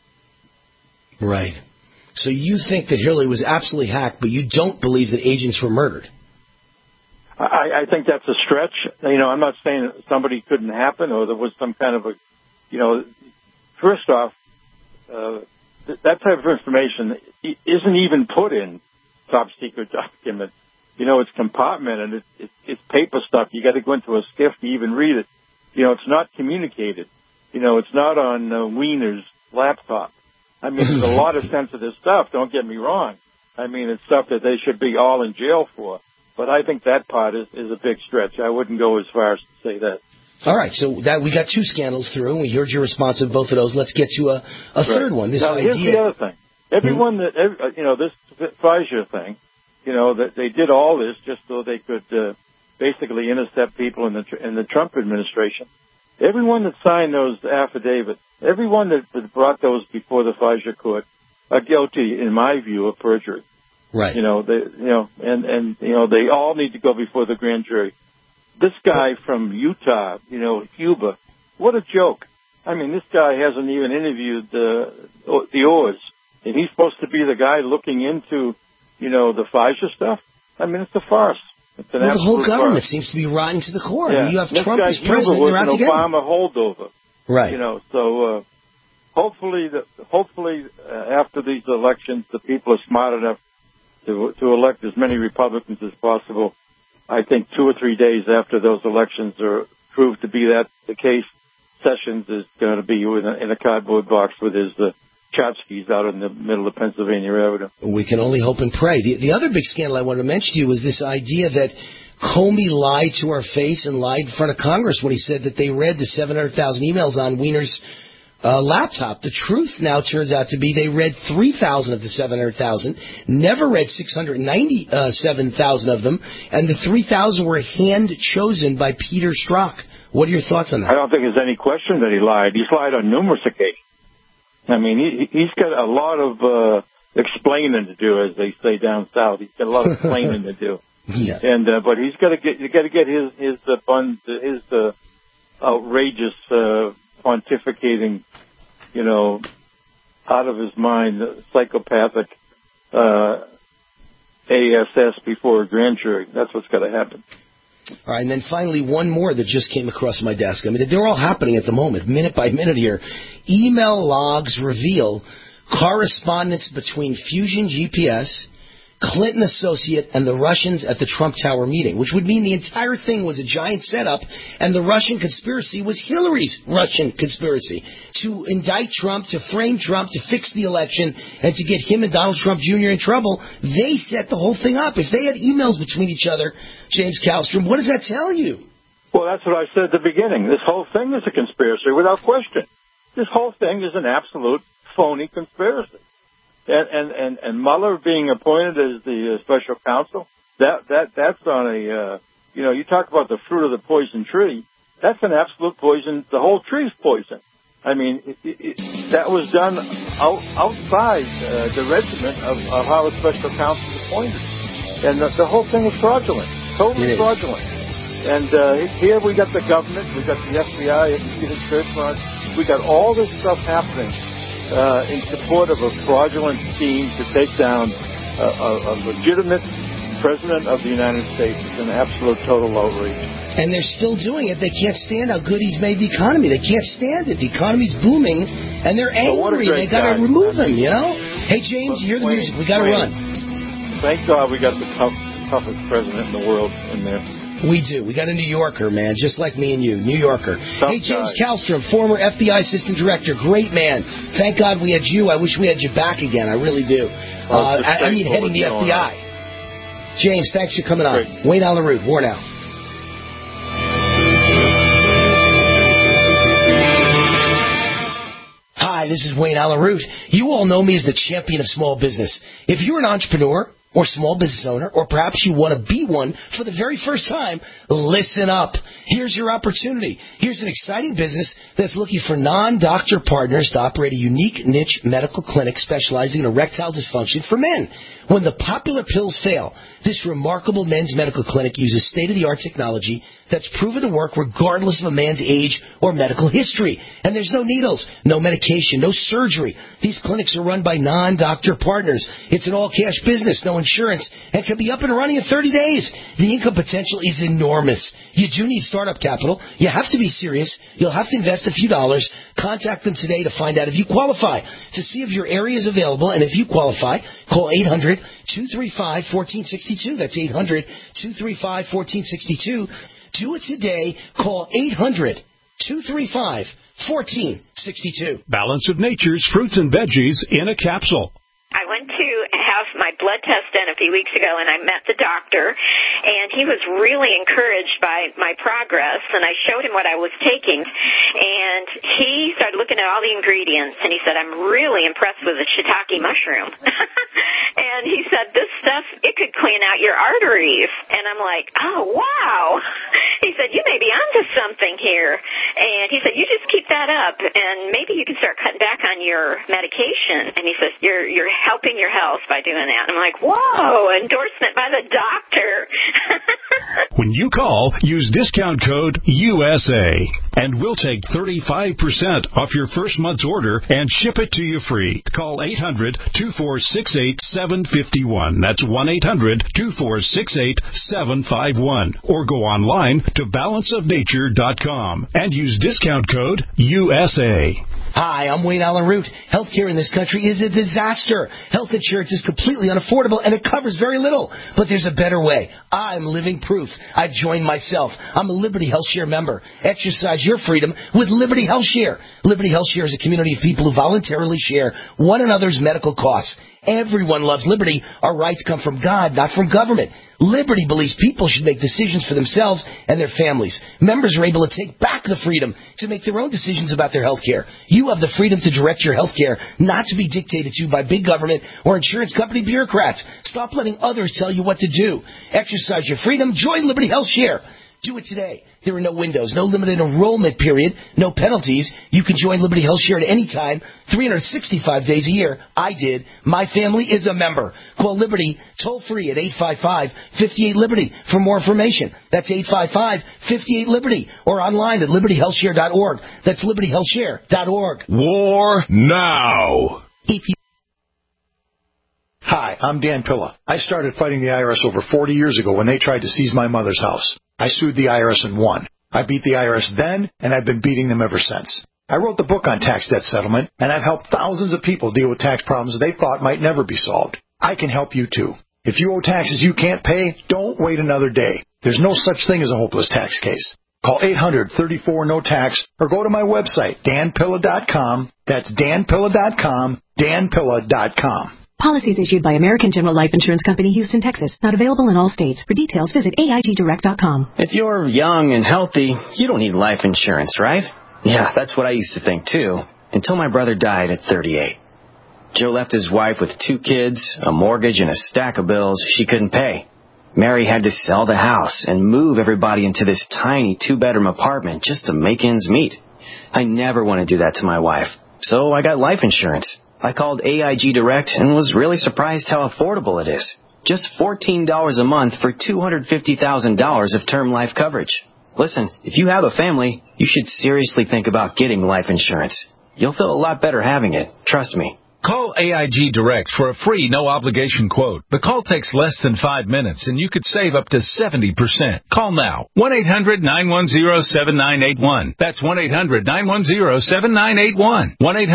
Right. So you think that Hillary was absolutely hacked, but you don't believe that agents were murdered? I think that's a stretch. I'm not saying that somebody couldn't happen or there was some kind of first off, that type of information isn't even put in top secret documents. It's compartmented. It's paper stuff. You got to go into a skiff to even read it. It's not communicated. It's not on Wiener's laptop. I mean, there's a lot of sensitive stuff. Don't get me wrong. I mean, it's stuff that they should be all in jail for. But I think that part is a big stretch. I wouldn't go as far as to say that. All right, so that we got two scandals through, and we heard your response to both of those. Let's get to a third one. This idea. Here's the other thing. Everyone this Pfizer thing, that they did all this just so they could basically intercept people in the Trump administration. Everyone that signed those affidavits, everyone that brought those before the Pfizer court, are guilty, in my view, of perjury. Right. They all need to go before the grand jury. This guy from Utah, Cuba, what a joke. I mean, this guy hasn't even interviewed the Oars, and he's supposed to be the guy looking into, the Pfizer stuff. I mean, it's a farce. It's an the whole government farce. seems to be rotten to the core. Yeah. I mean, you have this Trump guy as president, was they're out an together. Obama holdover. Right. So hopefully after these elections, the people are smart enough to elect as many Republicans as possible. I think 2 or 3 days after those elections are proved to be the case, Sessions is going to be in a cardboard box with his tchotchkes out in the middle of Pennsylvania Avenue. We can only hope and pray. The other big scandal I wanted to mention to you was this idea that Comey lied to our face and lied in front of Congress when he said that they read the 700,000 emails on Wiener's laptop. The truth now turns out to be they read 3,000 of the 700,000, never read 697,000 of them, and the 3,000 were hand-chosen by Peter Strzok. What are your thoughts on that? I don't think there's any question that he lied. He's lied on numerous occasions. I mean, he's got a lot of explaining to do, as they say down south. He's got a lot of explaining to do. Yeah. And but he's got to get his outrageous pontificating, out of his mind, psychopathic ASS before a grand jury. That's what's got to happen. All right, and then finally one more that just came across my desk. I mean, they're all happening at the moment, minute by minute here. Email logs reveal correspondence between Fusion GPS, Clinton associate, and the Russians at the Trump Tower meeting, which would mean the entire thing was a giant setup, and the Russian conspiracy was Hillary's Russian conspiracy to indict Trump, to frame Trump, to fix the election, and to get him and Donald Trump Jr. in trouble. They set the whole thing up. If they had emails between each other, James Kallstrom, what does that tell you? Well, that's what I said at the beginning. This whole thing is a conspiracy, without question. This whole thing is an absolute phony conspiracy. And Mueller being appointed as the special counsel, that's on a, you talk about the fruit of the poison tree. That's an absolute poison. The whole tree's poison. I mean, that was done outside the regiment of how a special counsel is appointed. And the whole thing is fraudulent, totally fraudulent. And here we got the government, we got the FBI, the search warrant, we got all this stuff happening in support of a fraudulent scheme to take down a legitimate president of the United States. It's an absolute total outrage. And they're still doing it. They can't stand how good he's made the economy. They can't stand it. The economy's booming, and they're angry. They got to remove him, you know? Hey, James, you hear the music. We got to run. Thank God we got the toughest president in the world in there. We do. We got a New Yorker, man, just like me and you, New Yorker. Hey, James Kallstrom, former FBI Assistant Director, great man. Thank God we had you. I wish we had you back again. I really do. I mean, heading the FBI. James, thanks for coming on. Wayne Allyn Root, War Now. Hi, this is Wayne Allyn Root. You all know me as the champion of small business. If you're an entrepreneur or small business owner, or perhaps you want to be one for the very first time, listen up. Here's your opportunity. Here's an exciting business that's looking for non-doctor partners to operate a unique niche medical clinic specializing in erectile dysfunction for men. When the popular pills fail, this remarkable men's medical clinic uses state-of-the-art technology that's proven to work regardless of a man's age or medical history. And there's no needles, no medication, no surgery. These clinics are run by non-doctor partners. It's an all-cash business, no insurance, and can be up and running in 30 days. The income potential is enormous. You do need startup capital. You have to be serious. You'll have to invest a few dollars. Contact them today to find out if you qualify. To see if your area is available and if you qualify, call 800-235-1462. That's 800-235-1462. Do it today. Call 800-235-1462. Balance of Nature's fruits and veggies in a capsule. I went to have my blood test done a few weeks ago, and I met the doctor, and he was really encouraged by my progress, and I showed him what I was taking, and he started looking at all the ingredients, and he said, I'm really impressed with the shiitake mushroom. And he said, this stuff, it could clean out your arteries. And I'm like, oh, wow. He said, you may be onto something here. And he said, you just keep that up, and maybe you can start cutting back on your medication. And he says, you're helping your health by doing that. And I'm like, whoa, endorsement by the doctor. When you call, use discount code USA, and we'll take 35% off your first month's order and ship it to you free. Call 800-246-8751. That's 1-800-246-8751. Or go online to balanceofnature.com and use discount code USA. Hi, I'm Wayne Allyn Root. Healthcare in this country is a disaster. Health insurance is completely unaffordable, and it covers very little. But there's a better way. I'm living proof. I've joined myself. I'm a Liberty HealthShare member. Exercise your freedom with Liberty HealthShare. Liberty HealthShare is a community of people who voluntarily share one another's medical costs. Everyone loves liberty. Our rights come from God, not from government. Liberty believes people should make decisions for themselves and their families. Members are able to take back the freedom to make their own decisions about their health care. You have the freedom to direct your health care, not to be dictated to by big government or insurance company bureaucrats. Stop letting others tell you what to do. Exercise your freedom. Join Liberty HealthShare. Do it today. There are no windows, no limited enrollment period, no penalties. You can join Liberty HealthShare at any time, 365 days a year. I did. My family is a member. Call Liberty toll-free at 855-58-LIBERTY for more information. That's 855-58-LIBERTY or online at libertyhealthshare.org. That's libertyhealthshare.org. War now. Hi, I'm Dan Pilla. I started fighting the IRS over 40 years ago when they tried to seize my mother's house. I sued the IRS and won. I beat the IRS then, and I've been beating them ever since. I wrote the book on tax debt settlement, and I've helped thousands of people deal with tax problems they thought might never be solved. I can help you too. If you owe taxes you can't pay, don't wait another day. There's no such thing as a hopeless tax case. Call 800-34-NO-TAX or go to my website, danpilla.com. That's danpilla.com, danpilla.com. Policies issued by American General Life Insurance Company, Houston, Texas. Not available in all states. For details, visit AIGdirect.com. If you're young and healthy, you don't need life insurance, right? Yeah, that's what I used to think, too, until my brother died at 38. Joe left his wife with 2 kids, a mortgage, and a stack of bills she couldn't pay. Mary had to sell the house and move everybody into this tiny 2-bedroom apartment just to make ends meet. I never want to do that to my wife, so I got life insurance. I called AIG Direct and was really surprised how affordable it is. Just $14 a month for $250,000 of term life coverage. Listen, if you have a family, you should seriously think about getting life insurance. You'll feel a lot better having it, trust me. Call AIG Direct for a free, no-obligation quote. The call takes less than 5 minutes, and you could save up to 70%. Call now. 1-800-910-7981. That's 1-800-910-7981.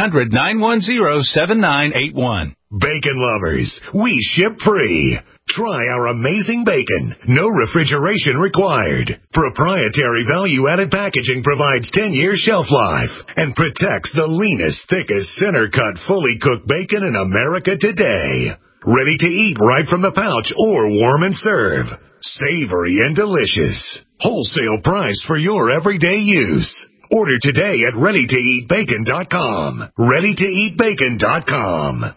1-800-910-7981. Bacon lovers, we ship free. Try our amazing bacon. No refrigeration required. Proprietary value-added packaging provides 10 years shelf life and protects the leanest, thickest, center-cut, fully cooked bacon in America today. Ready to eat right from the pouch or warm and serve. Savory and delicious. Wholesale price for your everyday use. Order today at readytoeatbacon.com. readytoeatbacon.com.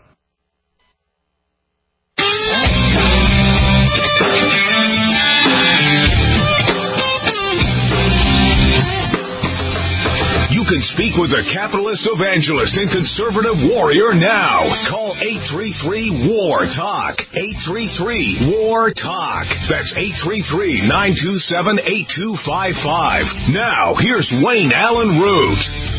You can speak with a capitalist evangelist and conservative warrior now. Call 833-WAR-TALK. 833-WAR-TALK. That's 833-927-8255. Now, here's Wayne Allen Root.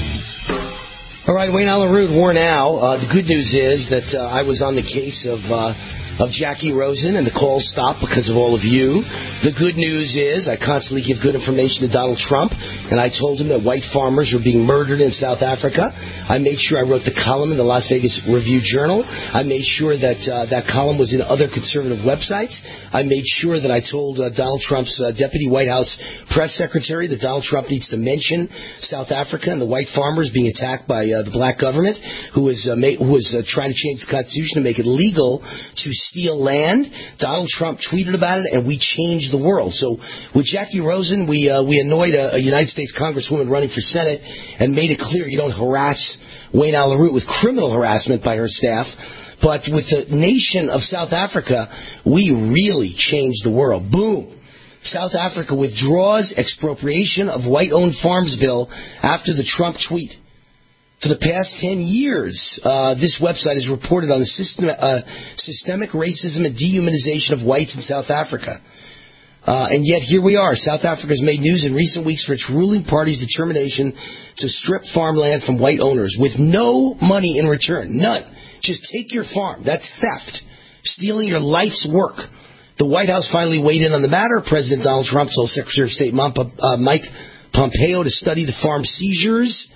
All right, Wayne Allen Root, War Now. The good news is that I was on the case of Jackie Rosen, and the calls stopped because of all of you. The good news is I constantly give good information to Donald Trump, and I told him that white farmers were being murdered in South Africa. I made sure I wrote the column in the Las Vegas Review-Journal. I made sure that that column was in other conservative websites. I made sure that I told Donald Trump's deputy White House press secretary that Donald Trump needs to mention South Africa and the white farmers being attacked by the black government, who was trying to change the Constitution to make it legal to steal land. Donald Trump tweeted about it, and we changed the world. So with Jackie Rosen, we annoyed a United States Congresswoman running for Senate and made it clear you don't harass Wayne Allen Root with criminal harassment by her staff. But with the nation of South Africa, we really changed the world. Boom. South Africa withdraws expropriation of white-owned farms bill after the Trump tweet. For the past 10 years, this website has reported on the systemic racism and dehumanization of whites in South Africa. And yet here we are. South Africa has made news in recent weeks for its ruling party's determination to strip farmland from white owners with no money in return. None. Just take your farm. That's theft. Stealing your life's work. The White House finally weighed in on the matter. President Donald Trump told Secretary of State Mike Pompeo to study the farm seizures.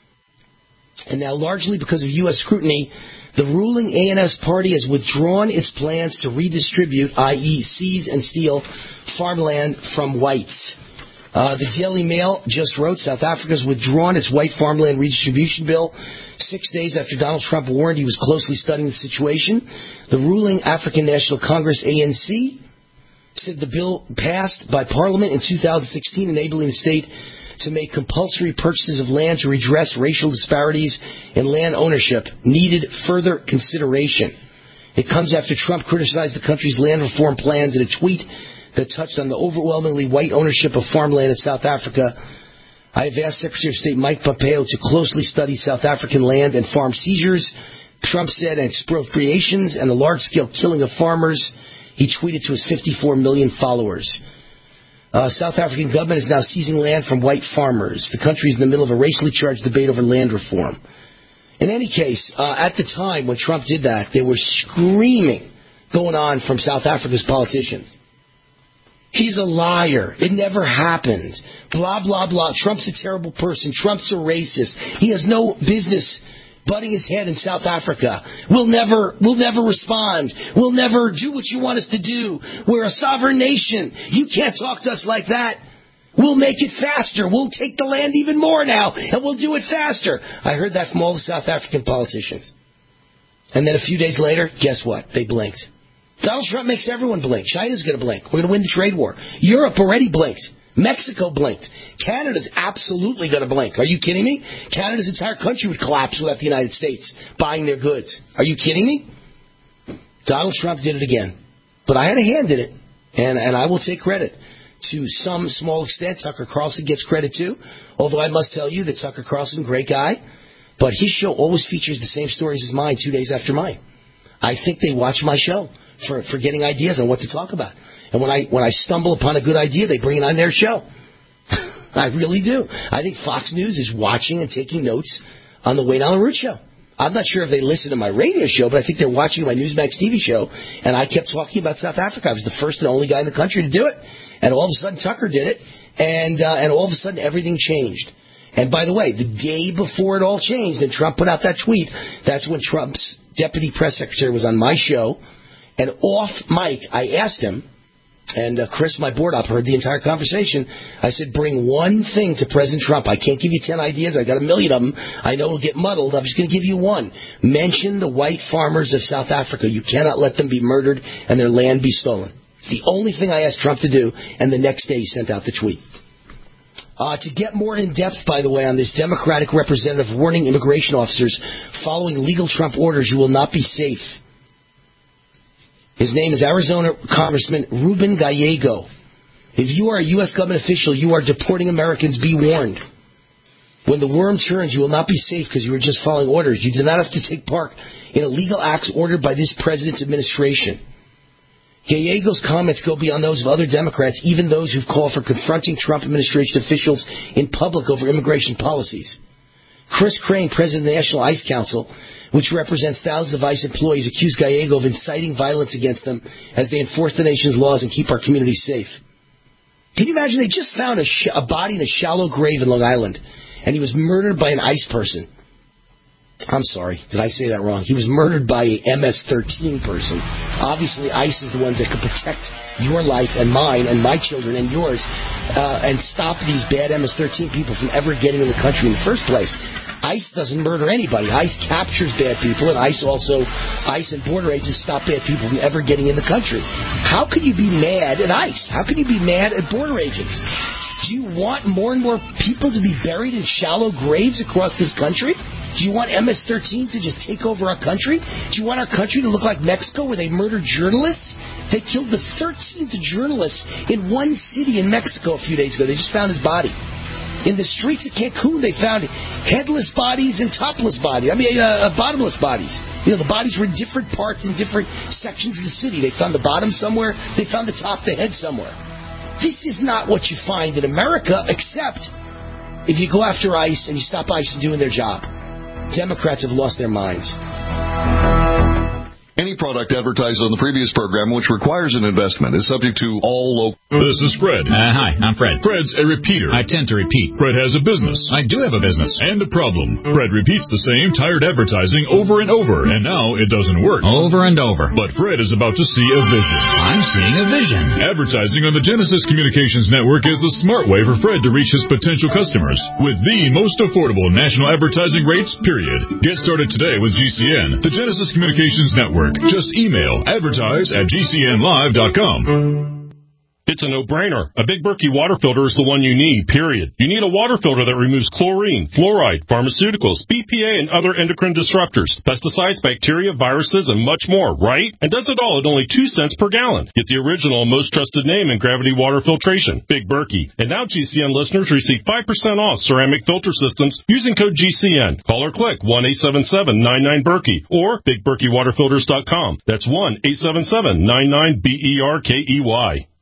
And now, largely because of U.S. scrutiny, the ruling ANS party has withdrawn its plans to redistribute, i.e. seize and steal farmland from whites. The Daily Mail just wrote South Africa's withdrawn its white farmland redistribution bill 6 days after Donald Trump warned he was closely studying the situation. The ruling African National Congress, ANC, said the bill passed by Parliament in 2016, enabling the state to make compulsory purchases of land to redress racial disparities in land ownership needed further consideration. It comes after Trump criticized the country's land reform plans in a tweet that touched on the overwhelmingly white ownership of farmland in South Africa. I have asked Secretary of State Mike Pompeo to closely study South African land and farm seizures, Trump said, and expropriations and the large-scale killing of farmers. He tweeted to his 54 million followers. South African government is now seizing land from white farmers. The country is in the middle of a racially charged debate over land reform. In any case, at the time when Trump did that, there was screaming going on from South Africa's politicians. He's a liar. It never happened. Blah, blah, blah. Trump's a terrible person. Trump's a racist. He has no business butting his head in South Africa. We'll never respond. We'll never do what you want us to do. We're a sovereign nation. You can't talk to us like that. We'll make it faster. We'll take the land even more now, and we'll do it faster. I heard that from all the South African politicians. And then a few days later, guess what? They blinked. Donald Trump makes everyone blink. China's going to blink. We're going to win the trade war. Europe already blinked. Mexico blinked. Canada's absolutely going to blink. Are you kidding me? Canada's entire country would collapse without the United States buying their goods. Are you kidding me? Donald Trump did it again. But I had a hand in it, and I will take credit. To some small extent, Tucker Carlson gets credit too, although I must tell you that Tucker Carlson, great guy, but his show always features the same stories as mine 2 days after mine. I think they watch my show for getting ideas on what to talk about. And when I stumble upon a good idea, they bring it on their show. I really do. I think Fox News is watching and taking notes on the Wayne Allen Root show. I'm not sure if they listen to my radio show, but I think they're watching my Newsmax TV show, and I kept talking about South Africa. I was the first and only guy in the country to do it. And all of a sudden, Tucker did it, and all of a sudden, everything changed. And by the way, the day before it all changed, and Trump put out that tweet, that's when Trump's deputy press secretary was on my show, and off mic, I asked him, and Chris, my board op, heard the entire conversation. I said, bring one thing to President Trump. I can't give you 10 ideas. I got a million of them. I know it'll get muddled. I'm just going to give you one. Mention the white farmers of South Africa. You cannot let them be murdered and their land be stolen. It's the only thing I asked Trump to do, and the next day he sent out the tweet. To get more in-depth, by the way, on this Democratic representative warning immigration officers following legal Trump orders, you will not be safe. His name is Arizona Congressman Ruben Gallego. If you are a U.S. government official, you are deporting Americans, be warned. When the worm turns, you will not be safe because you are just following orders. You do not have to take part in illegal acts ordered by this president's administration. Gallego's comments go beyond those of other Democrats, even those who've called for confronting Trump administration officials in public over immigration policies. Chris Crane, president of the National ICE Council, which represents thousands of ICE employees, accused Gallego of inciting violence against them as they enforce the nation's laws and keep our communities safe. Can you imagine? They just found a body in a shallow grave in Long Island, and he was murdered by an ICE person. I'm sorry, did I say that wrong? He was murdered by a MS-13 person. Obviously, ICE is the ones that could protect your life and mine and my children and yours and stop these bad MS-13 people from ever getting in the country in the first place. ICE doesn't murder anybody. ICE captures bad people, and ICE and border agents stop bad people from ever getting in the country. How can you be mad at ICE? How can you be mad at border agents? Do you want more and more people to be buried in shallow graves across this country? Do you want MS-13 to just take over our country? Do you want our country to look like Mexico where they murdered journalists? They killed the 13th journalist in one city in Mexico a few days ago. They just found his body. In the streets of Cancun, they found headless bodies and topless bodies. Bottomless bodies. You know, the bodies were in different parts in different sections of the city. They found the bottom somewhere. They found the top, the head somewhere. This is not what you find in America, except if you go after ICE and you stop ICE from doing their job. Democrats have lost their minds. Any product advertised on the previous program which requires an investment is subject to all local... This is Fred. Hi, I'm Fred. Fred's a repeater. I tend to repeat. Fred has a business. I do have a business. And a problem. Fred repeats the same tired advertising over and over, and now it doesn't work. Over and over. But Fred is about to see a vision. I'm seeing a vision. Advertising on the Genesis Communications Network is the smart way for Fred to reach his potential customers with the most affordable national advertising rates, period. Get started today with GCN, the Genesis Communications Network. Just email advertise@gcnlive.com. It's a no-brainer. A Big Berkey water filter is the one you need, period. You need a water filter that removes chlorine, fluoride, pharmaceuticals, BPA, and other endocrine disruptors, pesticides, bacteria, viruses, and much more, right? And does it all at only 2 cents per gallon. Get the original and most trusted name in gravity water filtration, Big Berkey. And now GCN listeners receive 5% off ceramic filter systems using code GCN. Call or click 1-877-99-BERKEY or BigBerkeyWaterFilters.com. That's 1-877-99-BERKEY.